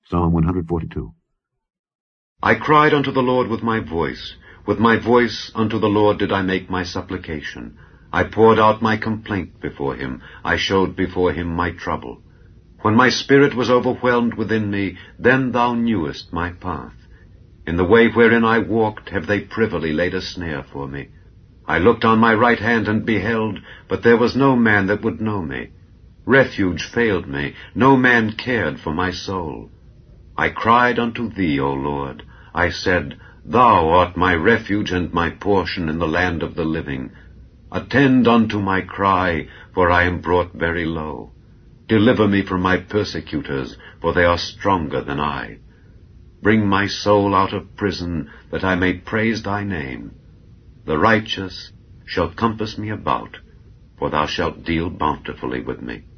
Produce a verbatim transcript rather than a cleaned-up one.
Psalm one forty-two. I cried unto the Lord with my voice. With my voice unto the Lord did I make my supplication. I poured out my complaint before him. I showed before him my trouble. When my spirit was overwhelmed within me, then thou knewest my path. In the way wherein I walked have they privily laid a snare for me. I looked on my right hand and beheld, but there was no man that would know me. Refuge failed me, no man cared for my soul. I cried unto thee, O Lord. I said, Thou art my refuge and my portion in the land of the living. Attend unto my cry, for I am brought very low. Deliver me from my persecutors, for they are stronger than I. Bring my soul out of prison, that I may praise thy name. The righteous shall compass me about, for thou shalt deal bountifully with me.